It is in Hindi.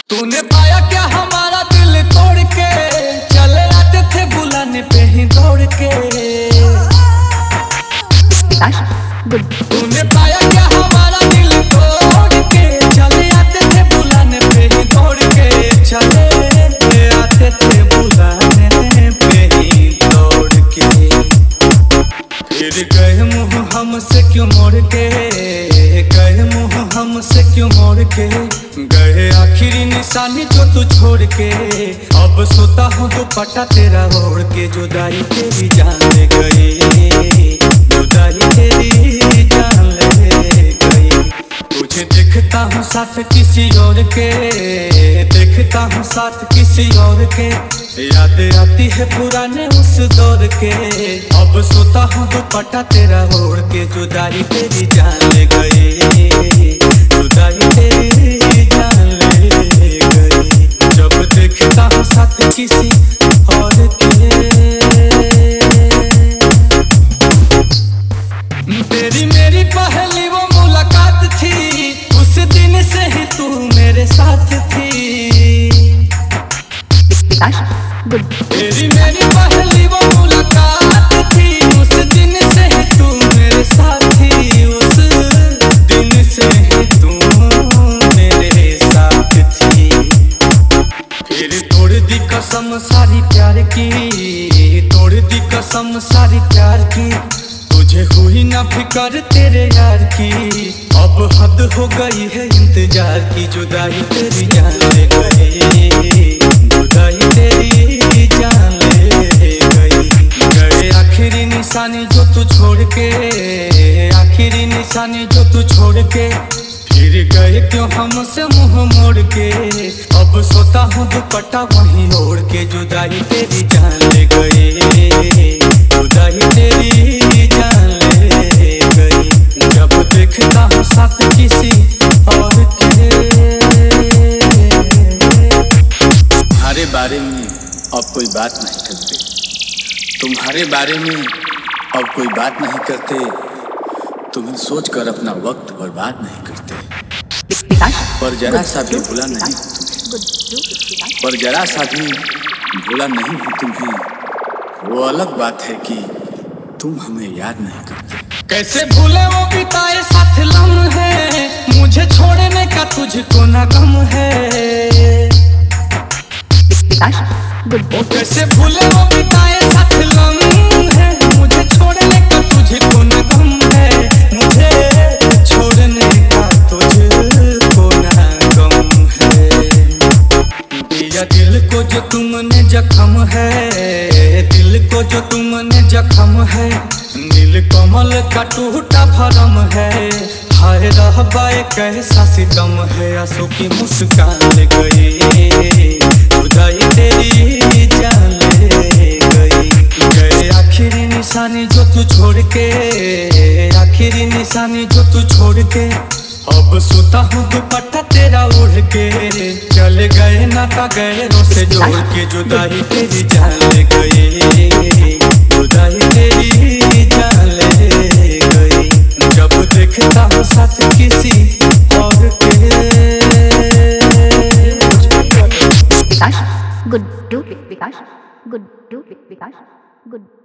तूने पाया क्या हमारा दिल तोड़ के, चले आते थे बुलाने पे ही दौड़ के। तूने पाया क्या हमारा दिल तोड़ के, चले आते थे बुलाने पे ही दौड़ के। चले आते थे बुलाने पे ही दौड़ के। फिर गए मुँह हमसे क्यों मोड़ के, गए मुँह हमसे क्यों मोड़ के। गए आखिरी निशानी जो तू छोड़ के। अब सोता हूँ दुपट्टा तेरा ओढ़ के। जुदाई तेरी जान ले गई, जुदाई तेरी जान ले गई। तुझे देखता हूँ साथ किसी और के, देखता हूँ साथ किसी और के। याद आती है पुराने उस दौर के। अब सोता हूँ दुपट्टा तेरा ओढ़ के। जुदाई तेरी जान ले गई, जुदाई तेरी जान ले गई। जब देखता हूँ साथ किसी और के। तेरी मेरी पहली वो मुलाकात थी, उस दिन से ही तू मेरे साथ थी। तेरी मेरी पहली वो मुलाकात थी, उस दिन से ही तू मेरे साथ थी। उस दिन से ही तू मेरे साथ थी। फिर तोड़ दी कसम सारी प्यार की, तोड़ दी कसम सारी प्यार की। तुझे हुई ना फिकर तेरे यार की। अब हद हो गई है इंतजार की। जुदाई तेरी जान ले गई, जुदाई तेरी जान ले गई। गए आखिरी निशानी जो तू छोड़ के, आखिरी निशानी जो तू छोड़ के। फिर गए क्यों हमसे मुंह मोड़ के। अब सोता हूँ दुपट्टा वहीं ओढ़ के। जुदाई तेरी जान ले गई, जुदाई तेरी जान ले गई। जब देखता हूँ साथ किसी और के। तुम्हारे बारे में अब कोई बात नहीं करते, तुम्हारे बारे में अब कोई बात नहीं करते। तुम्हें सोचकर अपना वक्त बर्बाद नहीं करते। पर जरा सा भी भूला नहीं तुम्हें, पर जरा सा भी भूला नहीं हूँ तुम्हें। वो अलग बात है कि तुम हमें याद नहीं करते। कैसे भूले वो बिताए साथ लम्हे, मुझे छोड़ने का तुझको ना गम है। कैसे भूले वो बिताए साथ लम्हे, मुझे छोड़ने का तुझको ना गम है। मुझे छोड़ने का तुझको ना गम है। दिया दिल को जो तुमने जख्म है, दिल को जो तुमने जख्म है। नील कमल का टूटा भरम है। हाय रहबाए कैसा सितम है। आंसू की मुस्कान ले गई, जुदाई तेरी जान ले गई। गए आखिरी निशानी जो तू छोड़ के, आखिरी निशानी जो तू छोड़ के। अब सोता हूँ दुपट्टा तेरा ओढ़ के। चले गए नाता गए से जोड़ के। जुदाई तेरी जान ले गई, जुदाई तेरी जान ले गई। जब देखता हूँ साथ किसी और के। Good do Vikas, good do Vikas, good.